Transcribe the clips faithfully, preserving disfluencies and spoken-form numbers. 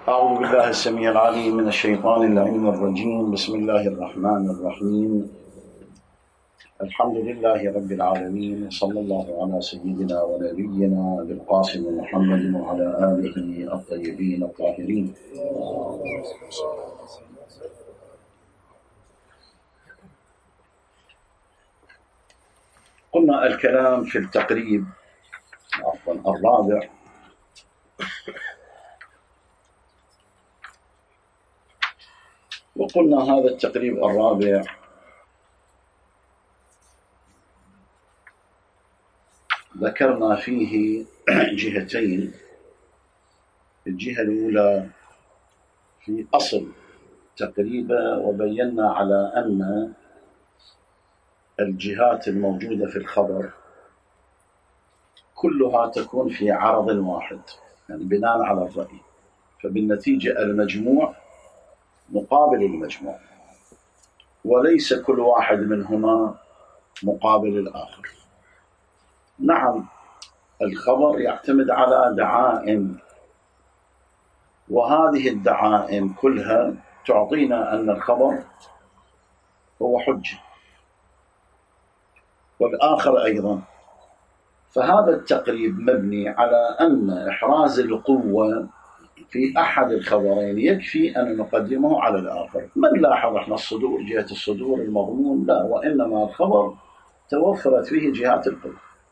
أعوذ بالله السميع العليم من الشيطان اللعين الرجيم. بسم الله الرحمن الرحيم. الحمد لله رب العالمين، صلى الله على سيدنا ونبينا بالقاسم محمد وعلى آله الطيبين الطاهرين. قلنا الكلام في التقريب عفوا الرابع وقلنا هذا التقريب الرابع ذكرنا فيه جهتين. الجهة الأولى في أصل تقريبا، وبينا على أن الجهات الموجودة في الخبر كلها تكون في عرض واحد، يعني بناء على الرأي، فبالنتيجة المجموع مقابل المجموع، وليس كل واحد منهما مقابل الآخر. نعم، الخبر يعتمد على دعائم، وهذه الدعائم كلها تعطينا أن الخبر هو حجة، والآخر أيضا. فهذا التقريب مبني على أن إحراز القوة في أحد الخبرين يكفي أن نقدمه على الآخر. من لاحظ احنا الصدور، جهة الصدور المضمون لا، وإنما الخبر توفرت فيه جهات القوة.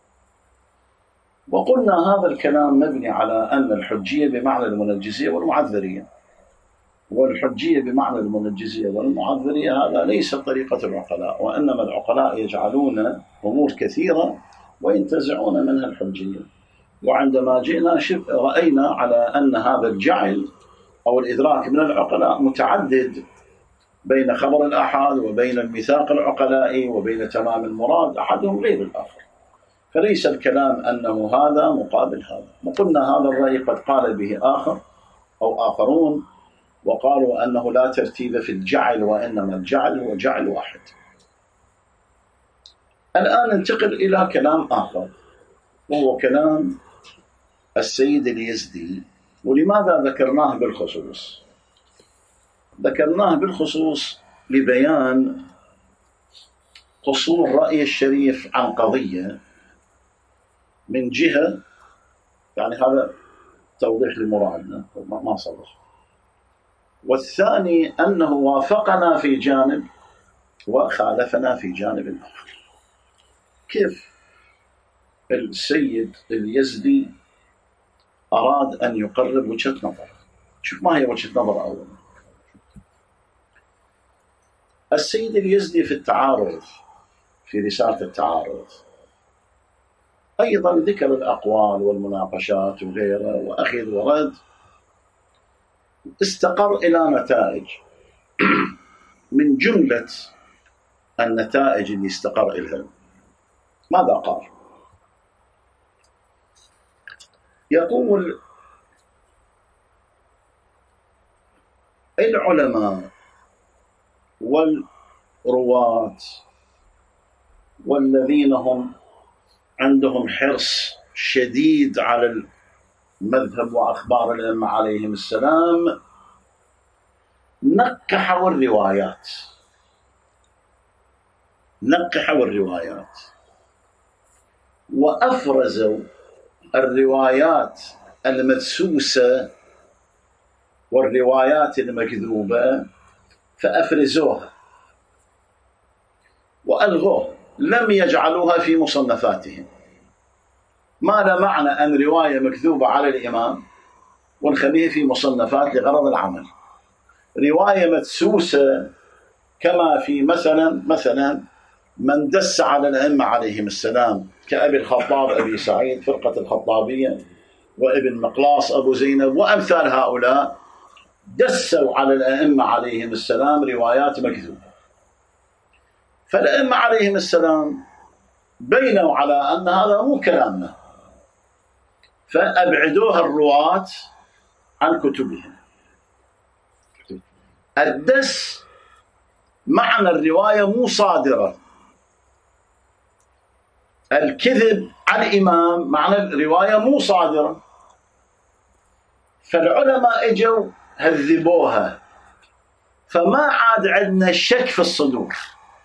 وقلنا هذا الكلام مبني على أن الحجية بمعنى المنجزية والمعذرية، والحجية بمعنى المنجزية والمعذرية هذا ليس طريقة العقلاء، وإنما العقلاء يجعلون أمور كثيرة وينتزعون منها الحجية. وعندما جئنا رأينا على أن هذا الجعل أو الإدراك من العقلاء متعدد بين خبر الآحاد وبين الميثاق العقلائي وبين تمام المراد، أحدهم غير الآخر، فليس الكلام أنه هذا مقابل هذا. وقلنا هذا الرأي قد قال به آخر أو آخرون، وقالوا أنه لا ترتيب في الجعل، وإنما الجعل هو جعل واحد. الآن ننتقل إلى كلام آخر، وهو كلام السيد اليزدي. ولماذا ذكرناه بالخصوص؟ ذكرناه بالخصوص لبيان قصور رأي الشريف عن قضية من جهة، يعني هذا توضيح لمرادنا ما صلح، والثاني أنه وافقنا في جانب وخالفنا في جانب آخر. كيف السيد اليزدي أراد أن يقرب وجهة نظر؟ شوف ما هي وجهة نظر أولا. السيد اليزدي في التعارض، في رسالة التعارض، أيضا ذكر الأقوال والمناقشات وغيره وأخذ ورد، استقر إلى نتائج. من جملة النتائج اللي استقر إليها ماذا قال؟ يقول العلماء والرواة والذين هم عندهم حرص شديد على المذهب وأخبار الأئمة عليهم السلام نقحوا الروايات نقحوا الروايات وأفرزوا الروايات المدسوسة والروايات المكذوبة، فأفرزوها وألغوها، لم يجعلوها في مصنفاتهم. ما لا معنى أن رواية مكذوبة على الإمام ونخليها في مصنفات لغرض العمل. رواية مدسوسة كما في مثلا مثلا من دس على الأئمة عليهم السلام كأبي الخطاب أبي سعيد فرقة الخطابية، وابن مقلاص أبو زينب، وأمثال هؤلاء دسوا على الأئمة عليهم السلام روايات مكذوبة. فالأئمة عليهم السلام بينوا على أن هذا مو كلامنا، فأبعدوها الرواة عن كتبهم. الدس معنى الرواية مو صادرة، الكذب على الإمام معنى الرواية مو صادرة. فالعلماء اجوا هذبوها، فما عاد عندنا شك في الصدور.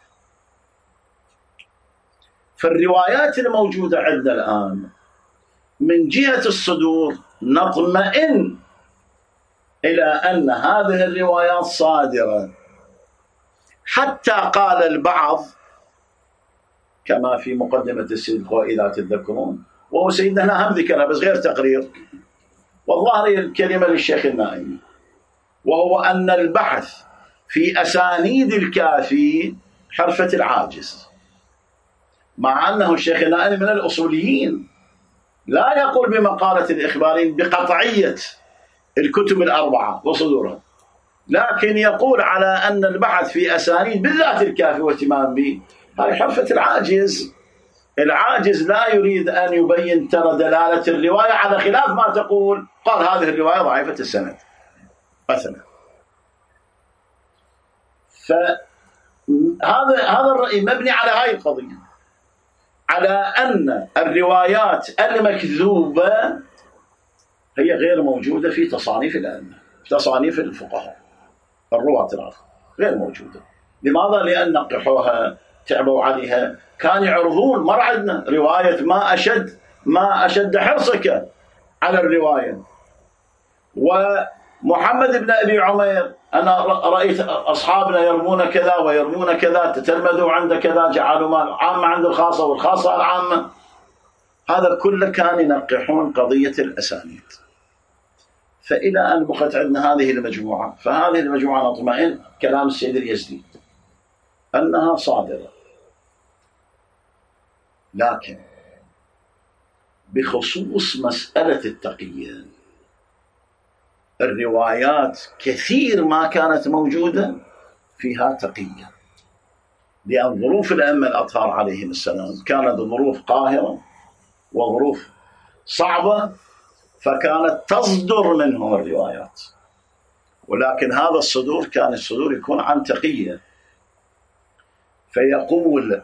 فالروايات الموجودة عندنا الآن من جهة الصدور نطمئن إلى أن هذه الروايات صادرة، حتى قال البعض كما في مقدمة السيد الخوئي إذا تتذكرون، وهو سيدنا هنا هم ذكرها بس غير تقرير، والظاهر الكلمة للشيخ النائمي، وهو أن البحث في أسانيد الكافي حرفة العاجز، مع أنه الشيخ النائمي من الأصوليين لا يقول بمقالة الإخباريين بقطعية الكتب الأربعة وصدورها، لكن يقول على أن البحث في أسانيد بالذات الكافي واهتمام به هذه حرفة العاجز. العاجز لا يريد أن يبين ترى دلالة الرواية، على خلاف ما تقول قال هذه الرواية ضعيفة السند مثلا. فهذا هذا الرأي مبني على هذه القضية، على أن الروايات المكذوبة هي غير موجودة في تصانيف الأئمة، في تصانيف الفقهاء الرواة الآخر غير موجودة. لماذا؟ لأن نقحوها تعبوا عليها، كانوا يعرضون مر عندنا رواية ما أشد ما أشد حرصك على الرواية، ومحمد بن أبي عمير أنا رأيت أصحابنا يرمون كذا ويرمون كذا، تتلمذوا عند كذا، جعلوا ما العامة عند الخاصة والخاصة العامة. هذا كله كان ينقحون قضية الأسانيد. فإلى أن بقت عندنا هذه المجموعة، فهذه المجموعة نطمئن كلام السيد اليزدي أنها صادرة. لكن بخصوص مسألة التقية الروايات كثير ما كانت موجودة فيها تقية، لأن ظروف الأئمة الأطهار عليهم السلام كانت ظروف قاهرة وظروف صعبة، فكانت تصدر منهم الروايات، ولكن هذا الصدور كان الصدور يكون عن تقية. فيقول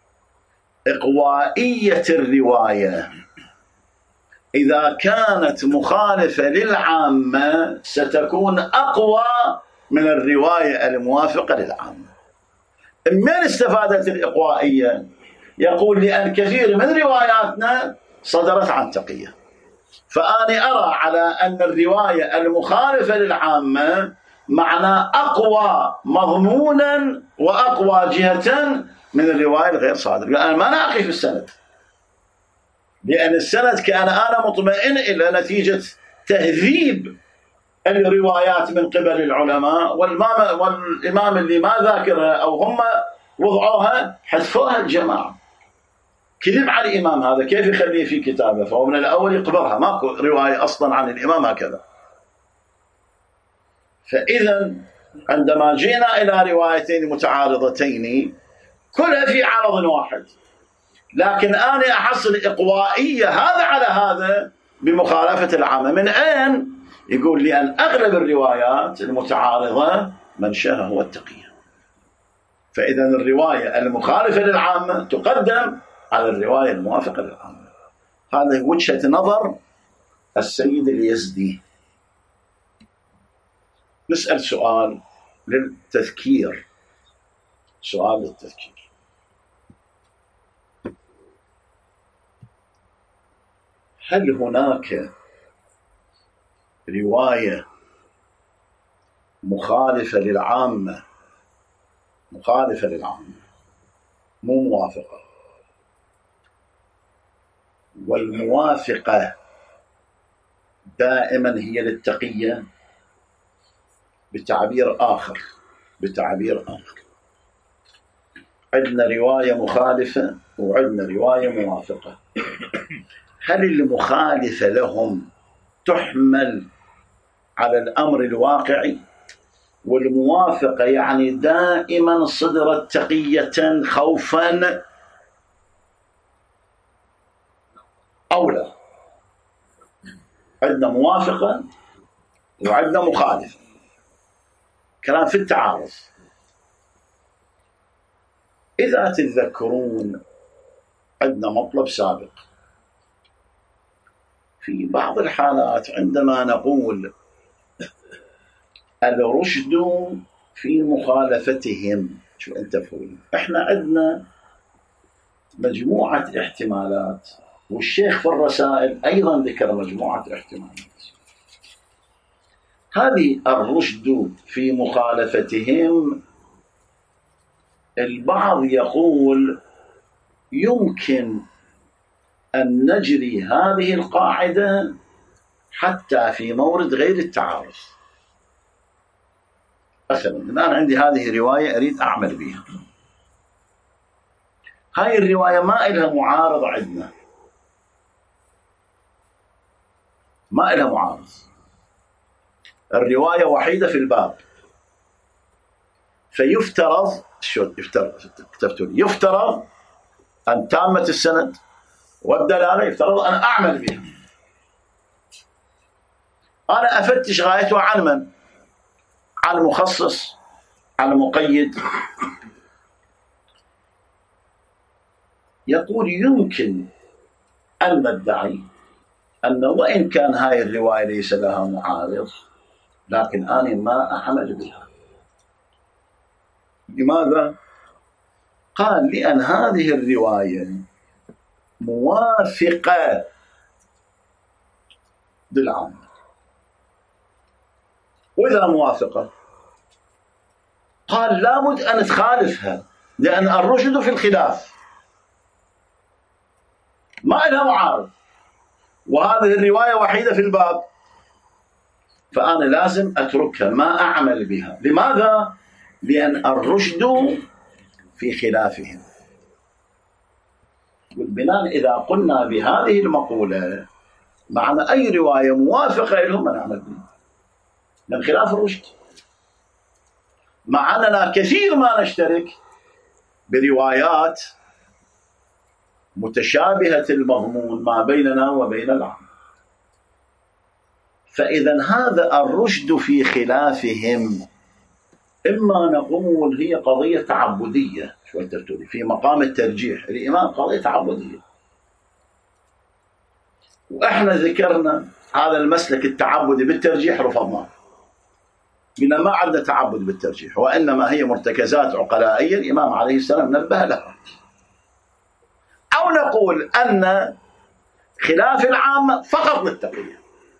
إقوائية الرواية إذا كانت مخالفة للعامة ستكون أقوى من الرواية الموافقة للعامة. من استفادت الإقوائية؟ يقول لأن كثير من رواياتنا صدرت عن تقية، فأنا أرى على أن الرواية المخالفة للعامة معنى أقوى مضمونا وأقوى جهة من الرواية الغير صادرة، لأن ما ناقش في السند، لأن السند كان أنا مطمئن إلى نتيجة تهذيب الروايات من قبل العلماء، والإمام, والإمام اللي ما ذاكرها أو هم وضعوها حذفوها الجماعة. كذب على الإمام هذا، كيف يخليه في كتابه؟ فهو من الأول يقبرها، ماكو رواية أصلا عن الإمام هكذا. فإذا عندما جينا إلى روايتين متعارضتين كلها في عرض واحد، لكن أنا أحصل إقوائية هذا على هذا بمخالفة العامة. من أين؟ يقول لي أن أغلب الروايات المتعارضة منشأها هو التقية، فإذا الرواية المخالفة للعامة تقدم على الرواية الموافقة للعامة. هذه وجهة نظر السيد اليزدي. نسأل سؤال للتذكير، سؤال للتذكير. هل هناك رواية مخالفة للعامة مخالفة للعامة مو موافقة، والموافقة دائما هي للتقية؟ بتعبير آخر بتعبير آخر عندنا رواية مخالفة وعندنا رواية موافقة. هل المخالفة لهم تحمل على الأمر الواقعي، والموافقة يعني دائما صدرت تقية خوفا أو لا؟ عندنا موافقة وعندنا مخالفة، كلام في التعارض. إذا تتذكرون عندنا مطلب سابق في بعض الحالات عندما نقول الرشد في مخالفتهم. شو أنت فهم؟ إحنا عندنا مجموعة احتمالات، والشيخ في الرسائل أيضا ذكر مجموعة احتمالات. هذه الرشد في مخالفتهم، البعض يقول يمكن أن نجري هذه القاعدة حتى في مورد غير التعارض. مثلا الآن عندي هذه رواية أريد أعمل بها، هاي الرواية ما إلها معارض عندنا، ما إلها معارض، الرواية وحيدة في الباب، فيفترض شو يفترض يفترض أن تامة السند والدلالة يفترض أن أعمل بها. أنا أفتش غايتها عن من؟ عن مخصص، عن مقيد. يقول يمكن أن ندعي أن وإن كان هاي الرواية ليس لها معارض، لكن أنا ما أحمل بها. لماذا؟ قال لأن هذه الرواية موافقة بالعام، وإذا موافقة قال لابد أن تخالفها، لأن الرشد في الخلاف، ما لها معارض، وهذه الرواية وحيدة في الباب، فأنا لازم أتركها ما أعمل بها. لماذا؟ لأن الرشد في خلافهم. والبناء إذا قلنا بهذه المقولة معنى أي رواية موافقة لهم نعمل بها من خلاف الرشد، مع أننا كثير ما نشترك بروايات متشابهة المضمون ما بيننا وبين العام. فإذا هذا الرشد في خلافهم إما نقول هي قضية تعبدية، شو تقولي في مقام الترجيح، الإمام قضية تعبدية، وإحنا ذكرنا هذا المسلك التعبدي بالترجيح رفضناه، قلنا ما عندنا تعبد بالترجيح، وإنما هي مرتكزات عقلائية الإمام عليه السلام نبه لها. أو نقول أن خلاف العامة فقط للتقية،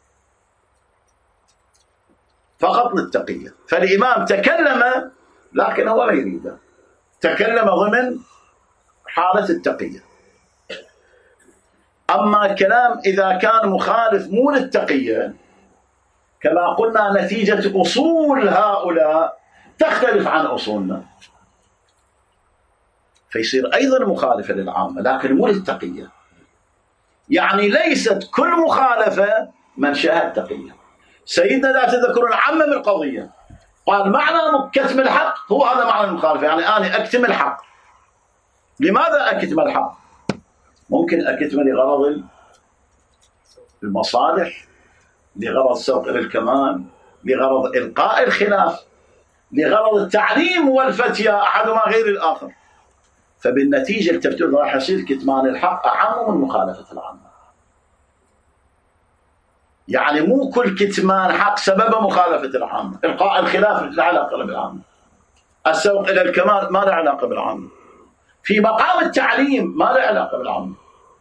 فقط للتقية، فالإمام تكلم لكن هو لا يريده، تكلم ضمن حالة التقية. أما الكلام إذا كان مخالف مو للتقية، كما قلنا نتيجة أصول هؤلاء تختلف عن أصولنا، فيصير أيضا مخالفة للعامة لكن مو للتقية. يعني ليست كل مخالفة منشأها التقية. سيدنا لا تذكرون عمم القضية، قال معنى كتم الحق هو هذا معنى المخالفة، يعني أنا أكتم الحق. لماذا أكتم الحق؟ ممكن أكتم لغرض المصالح، لغرض سوق للكمال، لغرض إلقاء الخلاف، لغرض التعليم والفتيا، أحدهما غير الآخر. فبالنتيجة التفتيل راح يصير كتمان الحق أعم من مخالفة العامة. يعني مو كل كتمان حق سبب مخالفة العامة، إلقاء الخلاف لا علاقة بالعامة، السوق إلى الكمال ما له علاقة بالعامة، في مقام التعليم ما له علاقة بالعامة.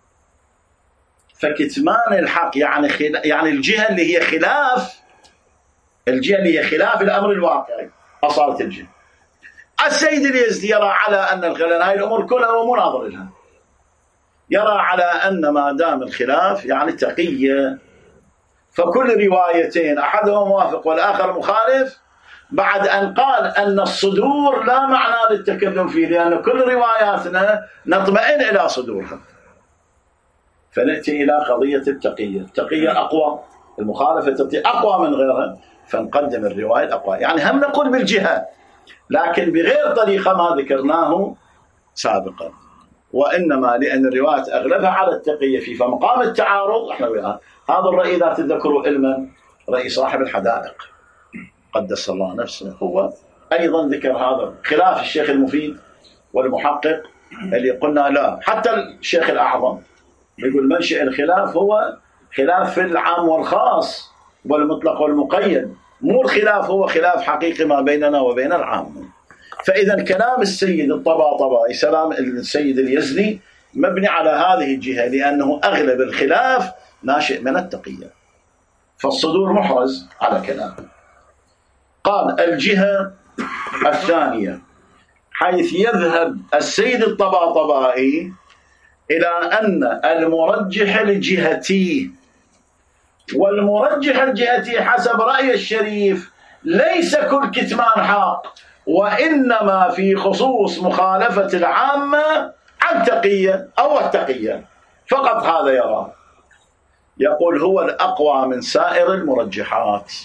فكتمان الحق يعني خل... يعني الجهة اللي هي خلاف، الجهة اللي هي خلاف الأمر الواقعي أصالة الجهة. السيد اليزدي يرى على أن الخلاف هاي الأمور كلها هو مناظر لها، يرى على أن ما دام الخلاف يعني تقية، فكل روايتين أحدهما موافق والآخر مخالف، بعد أن قال أن الصدور لا معنى للتكلم فيه، لأن كل رواياتنا نطمئن إلى صدورها، فنأتي إلى قضية التقية. التقية أقوى، المخالفة أقوى من غيرها، فنقدم الرواية الأقوى. يعني هم نقول بالجهة لكن بغير طريقة ما ذكرناه سابقا، وإنما لأن الروايات أغلبها على التقية فيه، فمقام التعارض احنا وياه. هذا الرأي لا تذكروا علما رأي صاحب الحدائق قدس الله نفسه، هو أيضا ذكر هذا خلاف الشيخ المفيد والمحقق اللي قلنا لا، حتى الشيخ الأعظم يقول منشأ الخلاف هو خلاف في العام والخاص والمطلق والمقيد، مو الخلاف هو خلاف حقيقي ما بيننا وبين العامة. فإذا كلام السيد الطباطبائي سلام السيد اليزني مبني على هذه الجهة، لأنه أغلب الخلاف ناشئ من التقية، فالصدور محرز على كلامه. قال الجهة الثانية حيث يذهب السيد الطباطبائي إلى أن المرجح الجهتي، والمرجح الجهتي حسب رأي الشريف ليس كل كتمان حق، وإنما في خصوص مخالفة العامة عن تقية أو التقية فقط، هذا يرى. يقول هو الأقوى من سائر المرجحات.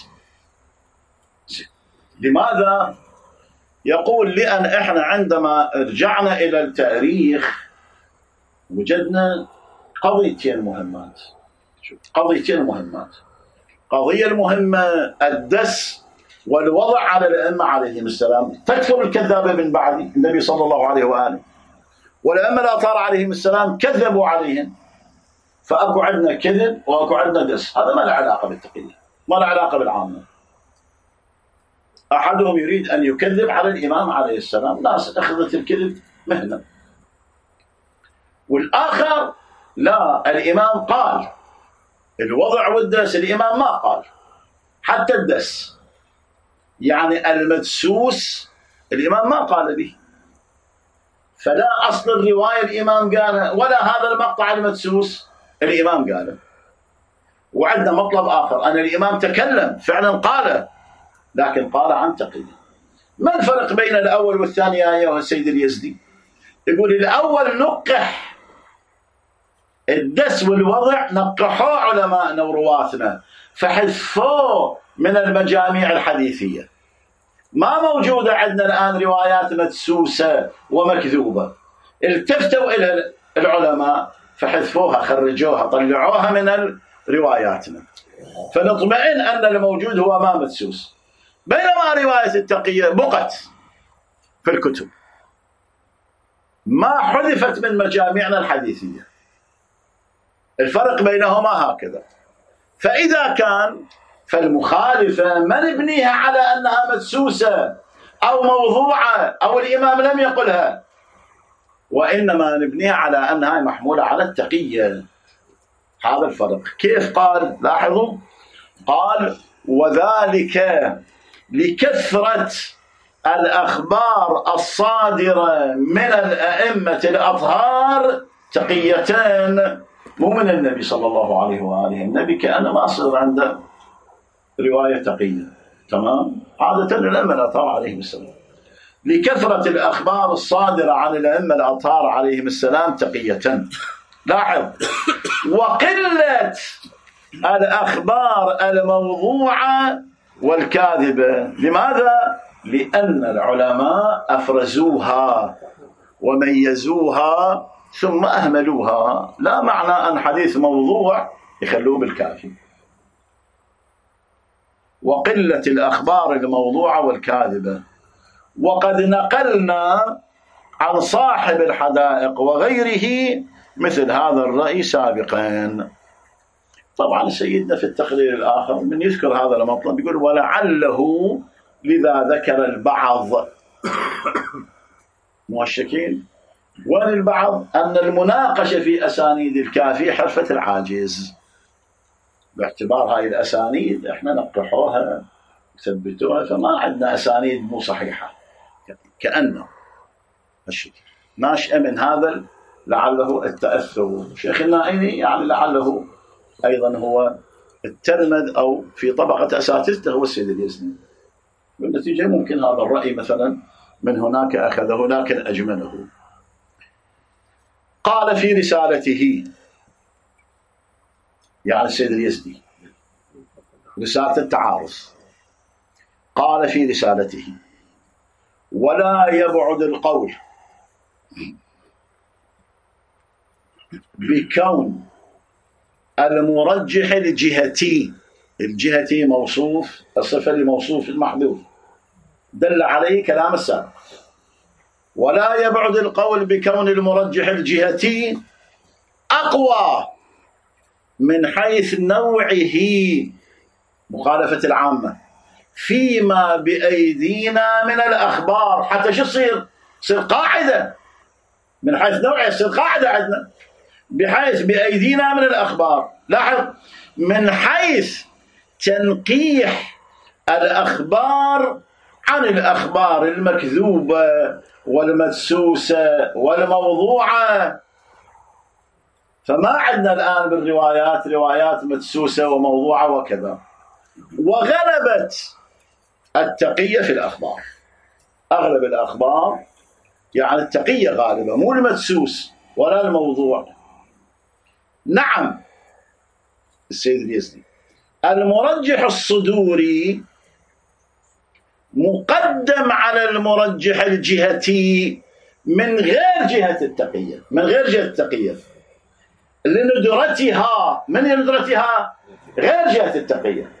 لماذا؟ يقول لأن إحنا عندما رجعنا إلى التاريخ وجدنا قضيتين مهمات. قضيتين مهمات. قضية المهمة الدس والوضع على الأئمة عليهم السلام. تكثر الكذابة من بعد النبي صلى الله عليه وآله، والأئمة الأطهار عليهم السلام كذبوا عليهم، فأكو عندنا كذب وأكو عندنا دس. هذا ما له علاقة بالتقية، ما له علاقة بالعامة. أحدهم يريد أن يكذب على الإمام عليه السلام، ناس أخذت الكذب مهنة، والآخر لا، الإمام قال الوضع والدس، الإمام ما قال حتى الدس، يعني المدسوس الإمام ما قال به، فلا أصل الرواية الإمام قاله، ولا هذا المقطع المدسوس الإمام قاله. وعندنا مطلب آخر أن الإمام تكلم فعلا قاله، لكن قال عن تقية. ما الفرق بين الأول والثاني يا أيها السيد اليزدي؟ يقول الأول نقح الدس والوضع، نقحوه علماءنا ورواثنا فحذفوه من المجاميع الحديثية. ما موجودة عندنا الآن روايات مدسوسة ومكذوبة، التفتوا إلى العلماء فحذفوها، خرجوها، طلعوها من رواياتنا، فنطمئن أن الموجود هو ما مدسوس. بينما رواية التقية بقت في الكتب، ما حذفت من مجامعنا الحديثية. الفرق بينهما هكذا. فإذا كان فالمخالفة ما نبنيها على أنها مدسوسة أو موضوعة أو الإمام لم يقلها، وإنما نبنيها على أنها محمولة على التقية. هذا الفرق. كيف قال؟ لاحظوا، قال وذلك لكثرة الأخبار الصادرة من الأئمة الأطهار تقيتان، مو من النبي صلى الله عليه وآله. النبي كأن ما أصدر عنده رواية تقية، تمام؟ عادة الأئمة الأطهار عليهم السلام. لكثرة الأخبار الصادرة عن الأئمة الأطهار عليهم السلام تقية. لاحظ، وقلة الأخبار الموضوعة والكاذبة. لماذا؟ لأن العلماء أفرزوها وميزوها ثم أهملوها. لا معنى أن حديث موضوع يخلوه بالكافي. وقلة الأخبار الموضوعة والكاذبة. وقد نقلنا عن صاحب الحدائق وغيره مثل هذا الرأي سابقا. طبعا سيدنا في التقرير الآخر من يذكر هذا المطلب يقول ولعله لذا ذكر البعض موشكين. وين البعض؟ أن المناقشة في أسانيد الكافي حرفة العاجز، باعتبار هاي الأسانيد احنا نقحوها ثبتوها، فما عندنا أسانيد مو صحيحة، كأنه الشكل ناشئة من هذا لعله التأثر. شيخ النائني يعني لعله أيضا هو الترمذ أو في طبقة أساتذته هو السيد اليزني. بالنتيجة ممكن هذا الرأي مثلا من هناك أخذه لكن أجمله. قال في رسالته، يعني السيد اليزني رسالة التعارض، قال في رسالته ولا يبعد القول بكون المرجح الجهتي، الجهتي موصوف، الصفة الموصوف المحذوف دل عليه كلام السابق، ولا يبعد القول بكون المرجح الجهتي أقوى من حيث نوعه مخالفة العامة فيما بأيدينا من الأخبار، حتى شو تصير؟ تصير قاعدة من حيث نوعها، تصير قاعدة عندنا بحيث بأيدينا من الأخبار. لاحظ، من حيث تنقيح الأخبار عن الأخبار المكذوبة والمدسوسة والموضوعة. فما عندنا الآن بالروايات روايات مدسوسة وموضوعة وكذا. وغلبت التقية في الأخبار، أغلب الأخبار يعني التقية غالبة، مو المدسوس ولا الموضوع. نعم السيد اليزدي، المرجح الصدوري مقدم على المرجح الجهتي من غير جهة التقية، من غير جهة التقية لندرتها، من ندرتها غير جهة التقية.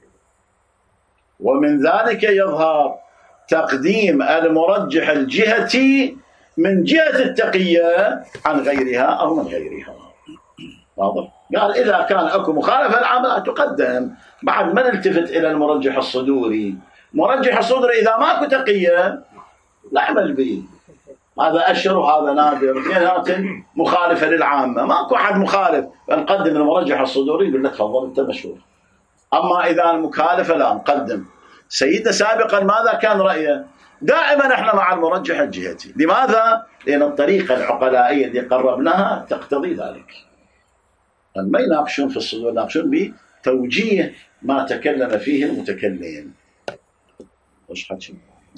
ومن ذلك يظهر تقديم المرجح الجهتي من جهة التقية عن غيرها أو من غيرها. واضح؟ قال إذا كان أكو مخالفة العامة تقدم، بعد ما نلتفت إلى المرجح الصدوري. مرجح الصدوري إذا ماكو تقية نعمل به، هذا أشهر وهذا نادر، اثنيناتهم مخالفة للعامة، ماكو أحد مخالف، نقدم المرجح الصدوري يقول لك تفضل أنت مشهور. أما إذا المخالفة لا نقدم. سيدنا سابقا ماذا كان رأيه؟ دائما احنا مع المرجح الجهتي. لماذا؟ لأن الطريقة العقلائية اللي قربناها تقتضي ذلك. ما يناقشون في الصدور، يناقشون بتوجيه ما تكلم فيه المتكلم. وش حكي؟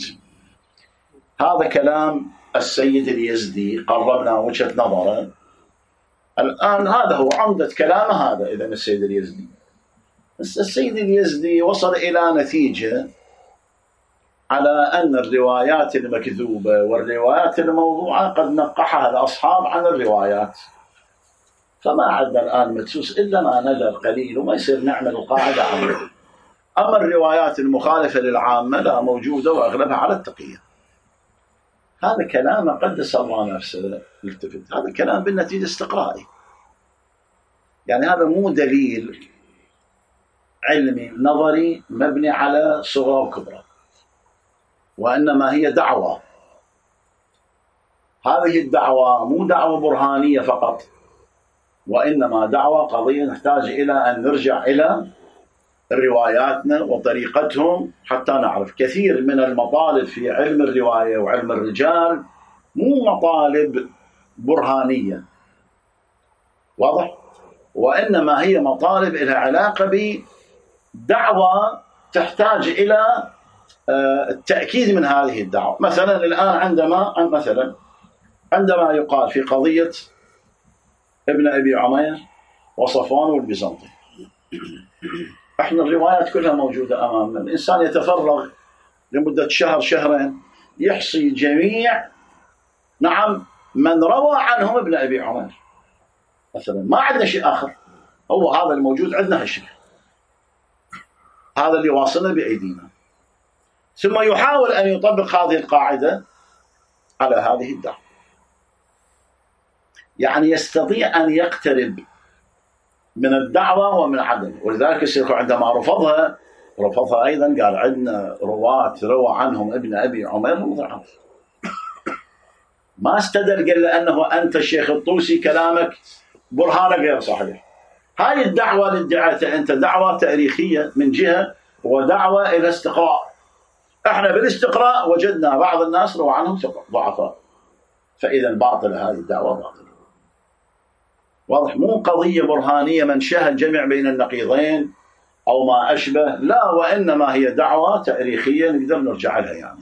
هذا كلام السيد اليزدي، قربنا وجهة نظره. الآن هذا هو عمدة كلامه هذا. إذا السيد اليزدي السيد اليزدي وصل إلى نتيجة على أن الروايات المكذوبة والروايات الموضوعة قد نقحها الأصحاب عن الروايات، فما عندنا الآن مدسوس إلا ما نجر قليل وما يصير نعمل القاعدة عنه. أما الروايات المخالفة للعامة لا موجودة وأغلبها على التقية. هذا كلام قدس الله نفسه التفت، هذا كلام بالنتيجة استقرائي، يعني هذا مو دليل علمي نظري مبني على صغرى وكبرى، وإنما هي دعوة. هذه الدعوة مو دعوة برهانية فقط، وإنما دعوة قضية نحتاج إلى أن نرجع إلى رواياتنا وطريقتهم حتى نعرف. كثير من المطالب في علم الرواية وعلم الرجال مو مطالب برهانية، واضح؟ وإنما هي مطالب لها علاقة بدعوة تحتاج إلى التأكيد من هذه الدعوة. مثلا الآن عندما مثلا عندما يقال في قضية ابن أبي عمير وصفوان والبيزنطي، احنا الروايات كلها موجودة أمامنا. الإنسان يتفرغ لمدة شهر شهرين يحصي جميع نعم من روى عنهم ابن أبي عمير مثلا، ما عندنا شيء آخر، هو هذا الموجود عندنا هالشيء، هذا اللي واصلنا بأيدينا. ثم يحاول أن يطبق هذه القاعدة على هذه الدعوة، يعني يستطيع أن يقترب من الدعوة ومن عدم. ولذلك الشيخ عندما رفضها رفضها أيضا قال عندنا رواة روى عنهم ابن أبي عمير ضعاف. ما استدل، قال لأنه أنت الشيخ الطوسي كلامك برهانه غير صحيح. هاي الدعوة اللي ادعيتها أنت دعوة تاريخية من جهة، ودعوة إلى استقراء. احنا بالاستقراء وجدنا بعض الناس روى عنهم ضعفاء، فإذا باطلة هذه الدعوة باطلة. واضح؟ مو قضية برهانية منشأها الجمع بين النقيضين أو ما أشبه، لا، وإنما هي دعوة تاريخية نقدر نرجع لها يعني.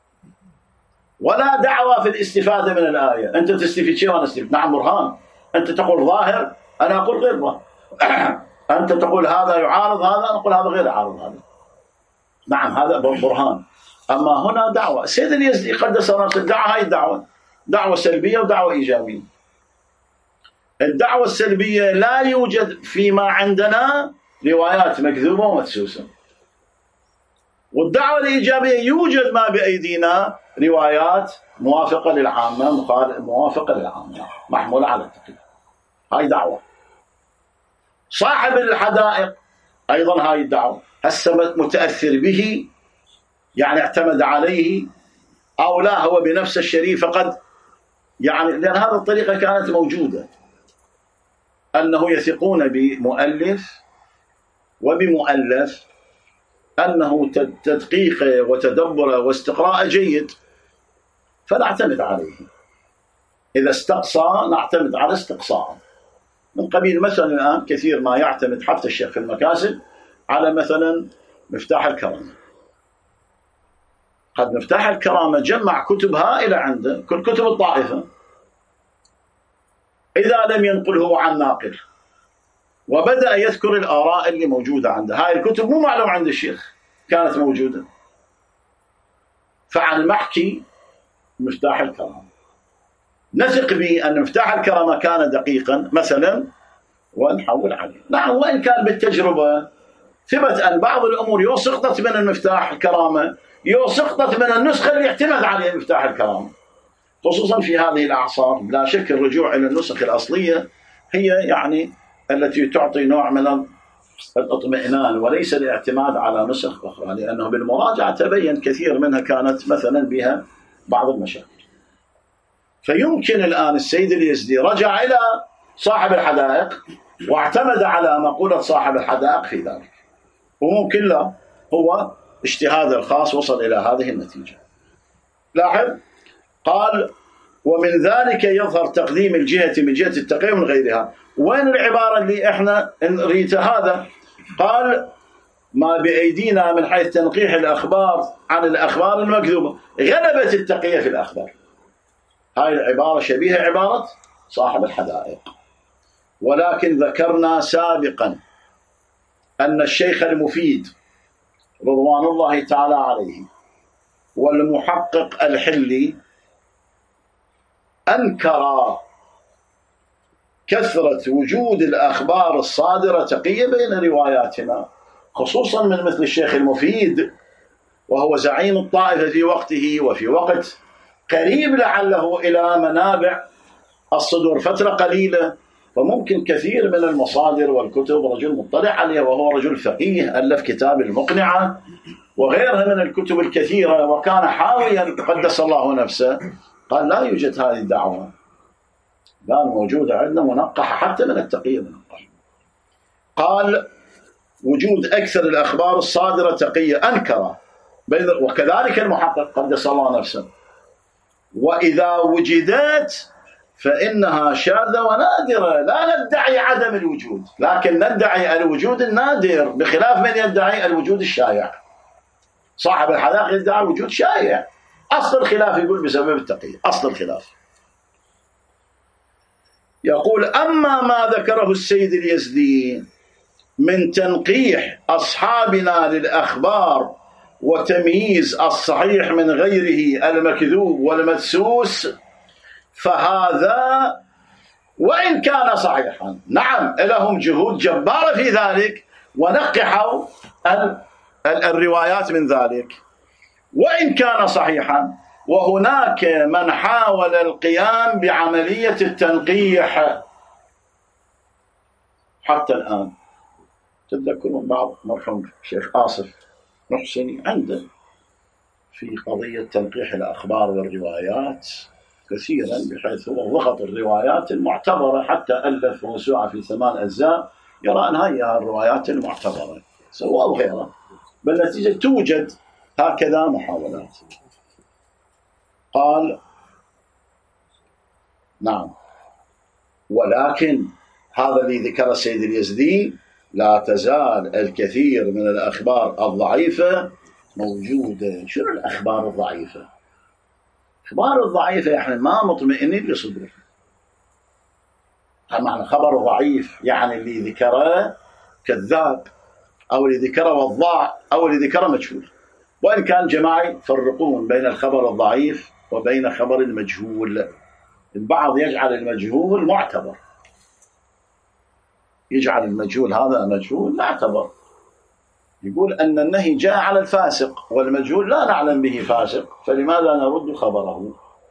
ولا دعوة في الاستفادة من الآية، أنت تستفيد شيء وأنا أستفيد، نعم برهان. أنت تقول ظاهر أنا أقول غير ظاهر، أنت تقول هذا يعارض هذا أنا أقول هذا غير يعارض هذا، نعم هذا برهان. أما هنا دعوة. السيد اليزدي قدس نفسه دعا هاي الدعوة دعوة سلبية ودعوة إيجابية. الدعوة السلبية لا يوجد فيما عندنا روايات مكذوبة ومدسوسة، والدعوة الإيجابية يوجد ما بأيدينا روايات موافقة للعامة، موافقة للعامة محمولة على التقية. هاي دعوة. صاحب الحدائق أيضا هاي الدعوة هسه متأثر به يعني اعتمد عليه، أو لا هو بنفس الشريف فقد يعني، لأن هذه الطريقة كانت موجودة، أنه يثقون بمؤلف وبمؤلف أنه تدقيق وتدبر واستقراء جيد فنعتمد عليه، إذا استقصى نعتمد على استقصاء. من قبيل مثلا الآن كثير ما يعتمد حتى الشيخ في المكاسب على مثلا مفتاح الكرامة. قد مفتاح الكرامة جمع كتب هائلة عنده، كل كتب الطائفة، إذا لم ينقله عن ناقل وبدأ يذكر الآراء اللي موجودة عنده، هاي الكتب مو معلوم عند الشيخ كانت موجودة، فعن محكي مفتاح الكرامة نثق به أن مفتاح الكرامة كان دقيقا مثلا ونحول عليه. نعم، وإن كان بالتجربة ثبت أن بعض الأمور يو سقطت من المفتاح الكرامة، يو سقطت من النسخة اللي اعتمد عليها مفتاح الكرامة، خصوصا في هذه الأعصار. لا شك الرجوع إلى النسخ الأصلية هي يعني التي تعطي نوع من الاطمئنان وليس الاعتماد على نسخ أخرى، لأنه بالمراجعة تبين كثير منها كانت مثلا بها بعض المشاكل. فيمكن الآن السيد اليزدي رجع إلى صاحب الحدائق واعتمد على مقولة صاحب الحدائق في ذلك، وممكن لا هو اجتهاد الخاص وصل إلى هذه النتيجة. لاحظ قال ومن ذلك يظهر تقديم الجهة من جهة التقييم من غيرها. وين العبارة اللي احنا نريدها؟ هذا قال ما بأيدينا من حيث تنقيح الأخبار عن الأخبار المكذوبة غلبت التقية في الأخبار. هاي العبارة شبيهة عبارة صاحب الحدائق، ولكن ذكرنا سابقا أن الشيخ المفيد رضوان الله تعالى عليه والمحقق الحلي أنكر كثرة وجود الأخبار الصادرة تقية بين رواياتنا، خصوصا من مثل الشيخ المفيد وهو زعيم الطائفة في وقته وفي وقت قريب لعله إلى منابع الصدور فترة قليلة، فممكن كثير من المصادر والكتب رجل مطلع عليه، وهو رجل فقيه ألف كتاب المقنعة وغيرها من الكتب الكثيرة، وكان حاويا قدس الله نفسه. قال لا يوجد هذه الدعوة، لا موجودة عندنا منقحة حتى من التقية منقحة. قال وجود أكثر الأخبار الصادرة تقية أنكر، وكذلك المحقق قدس الله نفسه، وإذا وجدت فإنها شاذة ونادرة، لا ندعي عدم الوجود لكن ندعي الوجود النادر، بخلاف من يدعي الوجود الشائع. صاحب الحدائق يدعي وجود شائع. أصل الخلاف يقول بسبب التقية، أصل الخلاف. يقول أما ما ذكره السيد اليزدي من تنقيح أصحابنا للأخبار وتمييز الصحيح من غيره المكذوب والمدسوس فهذا وإن كان صحيحا، نعم لهم جهود جبارة في ذلك ونقحوا الروايات من ذلك، وإن كان صحيحا، وهناك من حاول القيام بعملية التنقيح حتى الآن. تذكرون بعض مرحوم الشيخ آصف محسني عنده في قضية تنقيح الأخبار والروايات كثيرا، بحيث هو ضغط الروايات المعتبرة حتى ألف موسوعة في ثمان أجزاء يرى أنها هي الروايات المعتبرة سواء غيرها، بالنتيجة توجد هكذا محاولات. قال نعم، ولكن هذا اللي ذكر السيد اليزدي لا تزال الكثير من الأخبار الضعيفة موجودة. شنو الأخبار الضعيفة؟ الأخبار الضعيفة احنا ما مطمئنين لصدره. معنى خبر ضعيف يعني اللي ذكره كذاب أو اللي ذكره وضاع أو اللي ذكره مجهول. وإن كان جماعة يفرقون بين الخبر الضعيف وبين خبر المجهول. البعض يجعل المجهول معتبر، يجعل المجهول هذا مجهول معتبر، يقول أن النهي جاء على الفاسق والمجهول لا نعلم به فاسق فلماذا نرد خبره.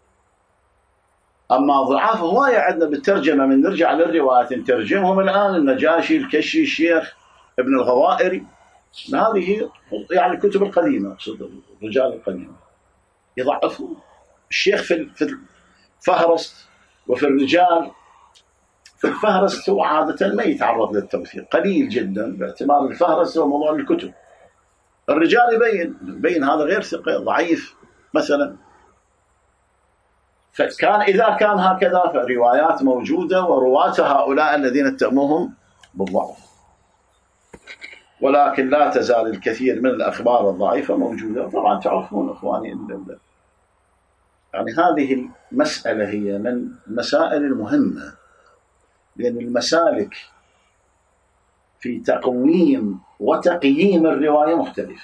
أما ضعاف هواية عندنا بالترجمة، من نرجع للروايات نترجمهم الآن: النجاشي، الكشي، الشيخ ابن الغوائري، هذه يعني الكتب القديمة، أقصد الرجال القديمة يضعفون الشيخ في في الفهرست. وفي الرجال في الفهرست هو عادة ما يتعرض للتوثيق، قليل جدا باعتبار الفهرست هو موضوع الكتب. الرجال يبين يبين هذا غير ثقة، ضعيف مثلا. فكان إذا كان هكذا فروايات موجودة ورواة هؤلاء الذين اتهموهم بالضعف، ولكن لا تزال الكثير من الأخبار الضعيفة موجودة. طبعا تعرفون إخواني ال يعني هذه المسألة هي من المسائل المهمة، لأن المسالك في تقويم وتقييم الرواية مختلف.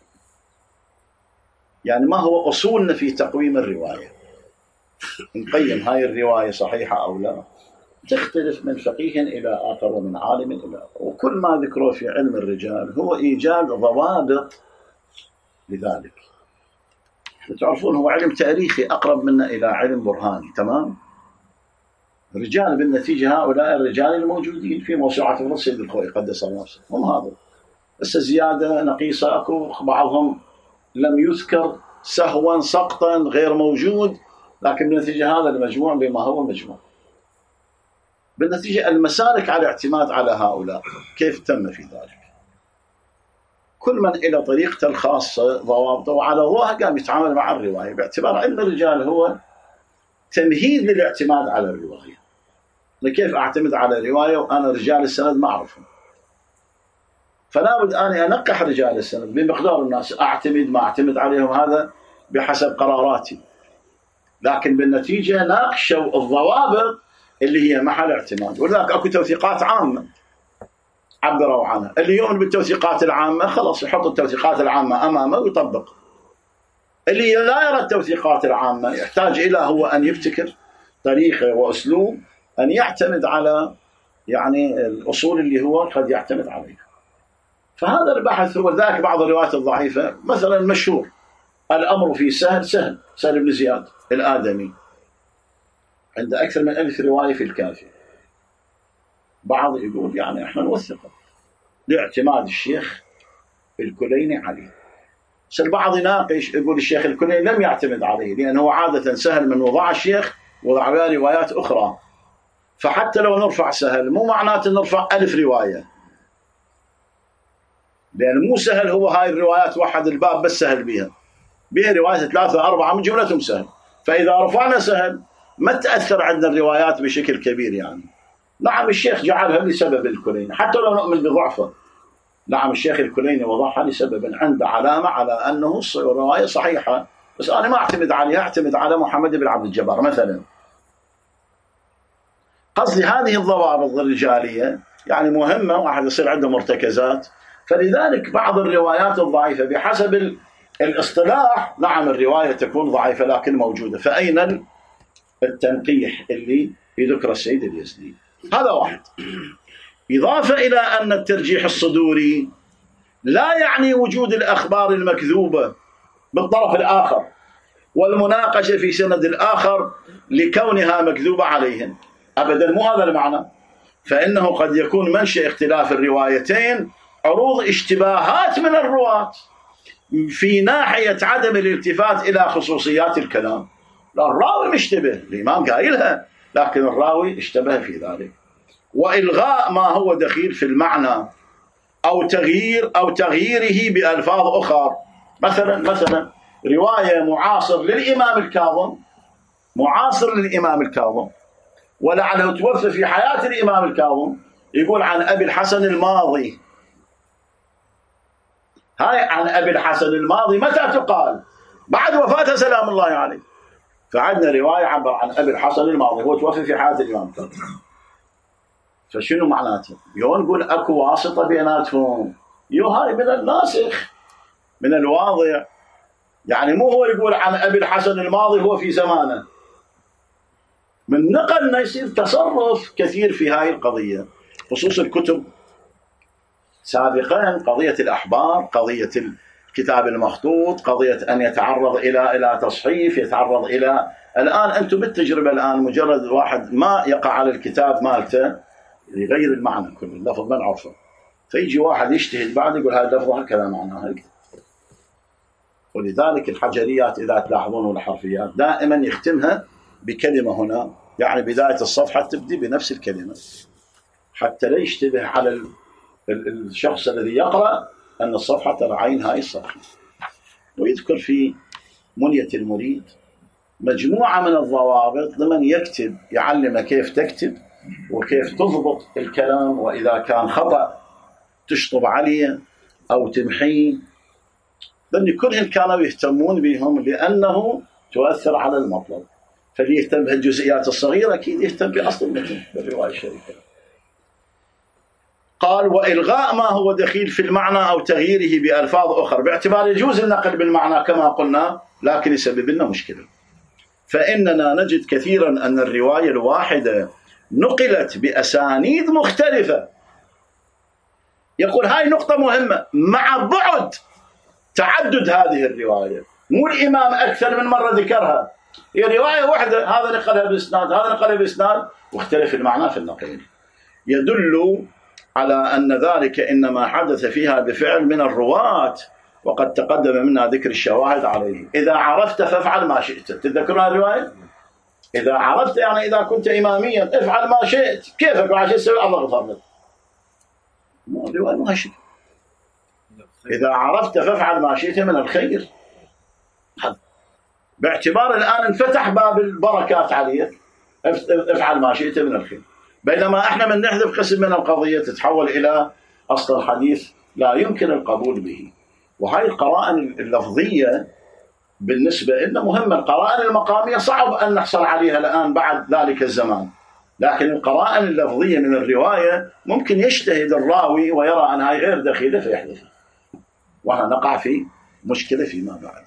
يعني ما هو أصولنا في تقويم الرواية؟ نقيم هاي الرواية صحيحة أو لا، تختلف من فقيه إلى آخر ومن عالم إلى آخر. وكل ما ذكره في علم الرجال هو إيجاد ضوابط لذلك. تعرفون هو علم تاريخي أقرب منا إلى علم برهاني، تمام؟ رجال بالنتيجة هؤلاء الرجال الموجودين في موسوعة ابن سيد الخوئي قدس الله نفسه هم هذا، بس زيادة نقيصة أكو، بعضهم لم يذكر سهوا سقطا غير موجود، لكن بالنتيجة هذا المجموع بما هو مجموع. بالنتيجة المسالك على اعتماد على هؤلاء كيف تم في ذلك؟ كل من إلى طريقته الخاصة ضوابطه، وعلى ضوءها قام يتعامل مع الرواية باعتبار علم الرجال هو تمهيد للاعتماد على الرواية. كيف أعتمد على رواية وأنا رجال السند ما أعرفهم؟ فلا بد أن أنقح رجال السند بمقدار الناس، أعتمد ما أعتمد عليهم هذا بحسب قراراتي، لكن بالنتيجة ناقشوا الضوابط اللي هي محل اعتماد. ولذلك أكو توثيقات عامة عبروا عنها، اللي يؤمن بالتوثيقات العامة خلاص يحط التوثيقات العامة أمامه ويطبق. اللي لا يرى التوثيقات العامة يحتاج إلى هو أن يبتكر طريقة وأسلوب أن يعتمد على يعني الأصول اللي هو قد يعتمد عليها. فهذا البحث هو ذاك. بعض الروايات الضعيفة مثلا المشهور الأمر في سهل سهل سهل بن زياد الآدمي، عند أكثر من ألف رواية في الكافي. بعض يقول يعني إحنا نوثقه لاعتماد الشيخ الكليني عليه، بس البعض يناقش يقول الشيخ الكليني لم يعتمد عليه، لأنه عادة سهل من وضع الشيخ وضع له روايات أخرى، فحتى لو نرفع سهل مو معناته نرفع ألف رواية، لأن مو سهل هو هاي الروايات وحد الباب بس سهل بيها، بيها رواية ثلاثة أربعة من جملتهم سهل. فإذا رفعنا سهل ما تأثر عندنا الروايات بشكل كبير. يعني نعم الشيخ جعلها لسبب الكليني حتى لو نؤمن بضعفه، نعم الشيخ الكليني وضعها لسبب عنده علامة على أنه الرواية صحيحة، بس أنا ما أعتمد عليها، أعتمد على محمد بن عبد الجبار مثلا. قصدي هذه الضوابط الرجالية يعني مهمة، واحد يصير عنده مرتكزات. فلذلك بعض الروايات الضعيفة بحسب الاصطلاح نعم الرواية تكون ضعيفة لكن موجودة، فأين التنقيح اللي يذكر السيد اليزدي؟ هذا واحد. إضافة إلى أن الترجيح الصدوري لا يعني وجود الأخبار المكذوبة بالطرف الآخر والمناقشة في سند الآخر لكونها مكذوبة عليهم، أبدا مو هذا المعنى. فإنه قد يكون منشأ اختلاف الروايتين عروض اشتباهات من الرواة في ناحية عدم الالتفات إلى خصوصيات الكلام. لا الراوي مشتبه، الإمام قايلها، لكن الراوي اشتبه في ذلك، وإلغاء ما هو دخيل في المعنى أو تغيير أو تغييره بألفاظ أخرى. مثلا مثلا رواية معاصر للإمام الكاظم، معاصر للإمام الكاظم ولعله توفى في حياة الإمام الكاظم، يقول عن أبي الحسن الماضي. هاي عن أبي الحسن الماضي متى تقال؟ بعد وفاته سلام الله عليه. فعندنا رواية عبر عن أبي الحسن الماضي هو توفى في حياة الإمام الكاظم. فشنو معناته؟ يو نقول أكو واسطة بيناتهم، يو هاي من الناسخ من الواضع. يعني مو هو يقول عن أبي الحسن الماضي هو في زمانه، من نقلنا يصير تصرف كثير في هاي القضية، خصوص الكتب سابقا، قضية الأحبار، قضية الكتاب المخطوط، قضية أن يتعرض إلى إلى تصحيف، يتعرض إلى الآن أنتم بالتجربة الآن مجرد واحد ما يقع على الكتاب مالته يغير المعنى كله، اللفظ ما نعرفه، فيجي واحد يجتهد بعد يقول هذا اللفظة هكذا معناها. ولذلك الحجريات إذا تلاحظون والحرفيات دائما يختمها بكلمة هنا، يعني بداية الصفحة تبدي بنفس الكلمة حتى لا يشتبه على الشخص الذي يقرأ أن الصفحة ترى عين هاي الصفحة. ويذكر في منية المريد مجموعة من الضوابط لمن يكتب، يعلم كيف تكتب وكيف تضبط الكلام، وإذا كان خطأ تشطب عليه أو تمحيه، لأن كلهم كانوا يهتمون بهم لأنه تؤثر على المطلب. فاللي يهتم بهالجزئيات الصغيرة أكيد يهتم بأصل المتن بالرواية الشريفة. قال وإلغاء ما هو دخيل في المعنى أو تغييره بألفاظ أخرى، باعتبار يجوز النقل بالمعنى كما قلنا لكن يسبب لنا مشكلة. فإننا نجد كثيرا أن الرواية الواحدة نقلت بأسانيد مختلفة. يقول هاي نقطة مهمة، مع بعد تعدد هذه الرواية، مو الإمام أكثر من مرة ذكرها، هي رواية واحدة، هذا نقلها بإسناد هذا نقلها بإسناد واختلف المعنى في النقل، يدل على أن ذلك إنما حدث فيها بفعل من الرواة، وقد تقدم منا ذكر الشواهد عليه. إذا عرفت فافعل ما شئت، تذكرون الرواية؟ إذا عرفت يعني إذا كنت إماميا افعل ما شئت، كيفك ما شئت الله غفر لك. الرواية ما شئت. إذا عرفت فافعل ما شئت من الخير، باعتبار الآن انفتح باب البركات عليك، افعل ما شئت من الخير. بينما احنا من نحذف قسم من القضية تتحول إلى أصل الحديث لا يمكن القبول به. وهي القرائن اللفظية بالنسبة لنا مهمة. القرائن المقامية صعب أن نحصل عليها الآن بعد ذلك الزمان، لكن القرائن اللفظية من الرواية ممكن يجتهد الراوي ويرى أنها غير دخيلة فيحذفها، ونقع في مشكلة فيما بعد.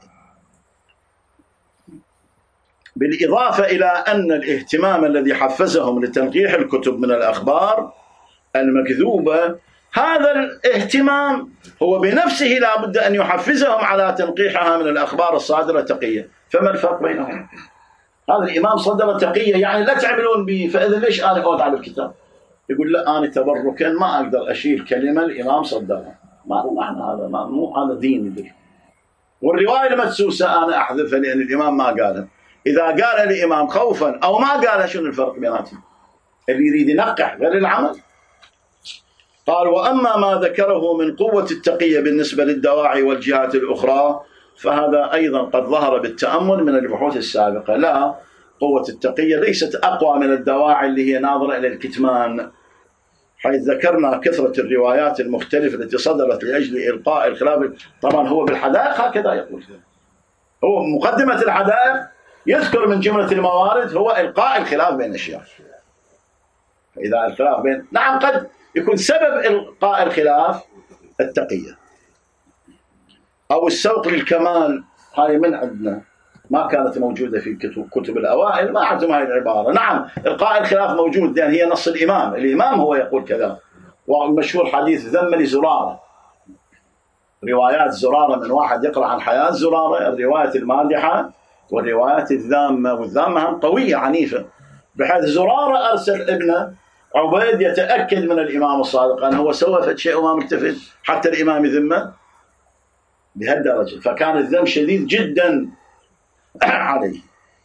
بالإضافة إلى أن الاهتمام الذي حفزهم لتنقيح الكتب من الأخبار المكذوبة، هذا الاهتمام هو بنفسه لا بد أن يحفزهم على تنقيحها من الأخبار الصادرة تقية. فما الفرق بينهم؟ هذا الإمام صدر تقية يعني لا تعملون به، فإذا ليش أنا أقعد على الكتاب؟ يقول لا أنا تبركا ما أقدر أشيل كلمة الإمام صدرها، ما له معنى هذا، ما مو هذا دين يدري. والرواية المدسوسة أنا أحذفها لأن الإمام ما قالها. إذا قال الإمام خوفا أو ما قالها شنو الفرق بيناتهم؟ اللي يريد ينقح غير العمل. قال وأما ما ذكره من قوة التقية بالنسبة للدواعي والجهات الأخرى فهذا أيضا قد ظهر بالتأمل من البحوث السابقة. لا، قوة التقية ليست أقوى من الدواعي اللي هي ناظرة إلى الكتمان، حيث ذكرنا كثرة الروايات المختلفة التي صدرت لأجل إلقاء الخلاف. طبعا هو بالحدائق هكذا يقول، هو مقدمة الحدائق يذكر من جملة الموارد هو إلقاء الخلاف بين الشيعة. فإذا الخلاف بين، نعم قد يكون سبب إلقاء الخلاف التقية أو السوق للكمال، هاي من عندنا ما كانت موجودة في كتب, كتب الأوائل، ما عندهم هاي العبارة. نعم إلقاء الخلاف موجود لأن هي نص الإمام، الإمام هو يقول كذا. ومشهور حديث ذم لزرارة، روايات زرارة من واحد يقرأ عن حياة زرارة، الرواية المادحة والروايات الذامة، والذامة هم قوية عنيفة، بحيث زرارة أرسل ابنه عبيد يتأكد من الإمام الصادق أنه هو سوى فد شيء وما ملتفت حتى الإمام يذمه بهالدرجة، فكان الذم شديد جدا عليه.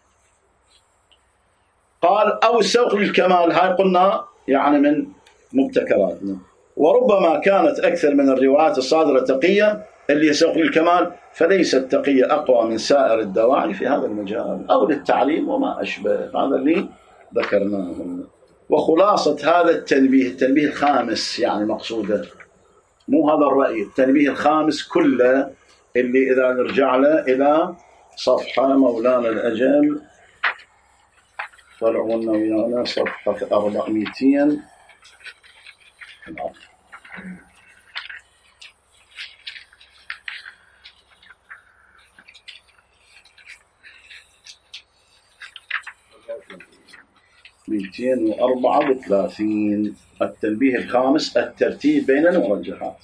قال أو السوق للكمال، هاي قلنا يعني من مبتكراتنا. وربما كانت أكثر من الروايات الصادرة تقية اللي سوق للكمال، فليست تقية أقوى من سائر الدواعي في هذا المجال أو للتعليم وما أشبه. هذا اللي ذكرناه. وخلاصة هذا التنبيه، التنبيه الخامس يعني مقصوده، مو هذا الرأي، التنبيه الخامس كله اللي إذا نرجع له إلى صفحة مولانا الأجل طلعونا ويانا صفحة أربعمائتين مئتين وأربعة وثلاثين. التنبيه الخامس الترتيب بين المرجحات،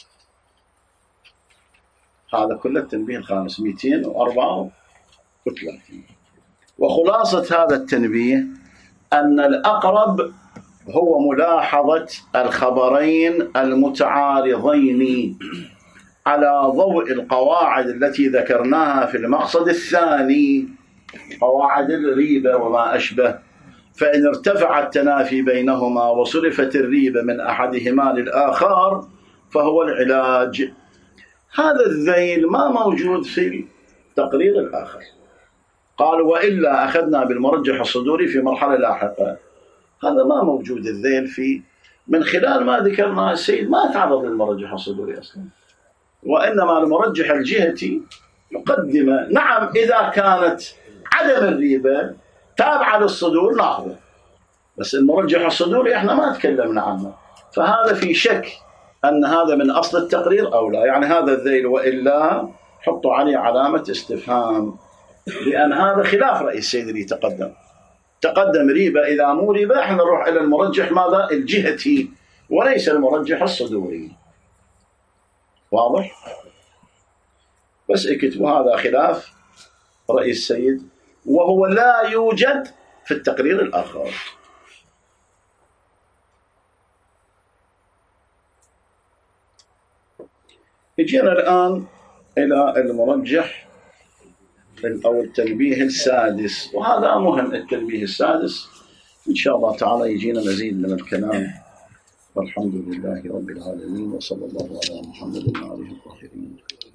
هذا كله التنبيه الخامس مئتين وأربعة وثلاثين. وخلاصة هذا التنبيه أن الأقرب هو ملاحظة الخبرين المتعارضين على ضوء القواعد التي ذكرناها في المقصد الثاني، قواعد الريبة وما أشبه. فإن ارتفع التنافي بينهما وصرفت الريبة من أحدهما للآخر فهو العلاج. هذا الذيل ما موجود في التقرير الآخر. قال وإلا أخذنا بالمرجح الصدوري في مرحلة لاحقة. هذا ما موجود الذيل في، من خلال ما ذكرنا السيد ما تعرض للمرجح الصدوري أصلا، وإنما المرجح الجهتي يقدم. نعم إذا كانت عدم الريبة تابعة للصدور ناخذه، بس المرجح الصدوري احنا ما تكلمنا عنه، فهذا في شك أن هذا من أصل التقرير أو لا. يعني هذا الذيل وإلا حطوا عليه علامة استفهام، لأن هذا خلاف رأي السيد اللي تقدم. تقدم ريبة، إذا مو ريبة احنا نروح إلى المرجح ماذا؟ الجهتي، وليس المرجح الصدوري. واضح؟ بس اكتبوا هذا خلاف رأي السيد، وهو لا يوجد في التقرير الآخر. يجينا الآن إلى المرجح أو التنبيه السادس، وهذا مهم. التنبيه السادس إن شاء الله تعالى يجينا مزيد من الكلام. والحمد لله رب العالمين، وصلى الله على محمد وعلى آله الطاهرين.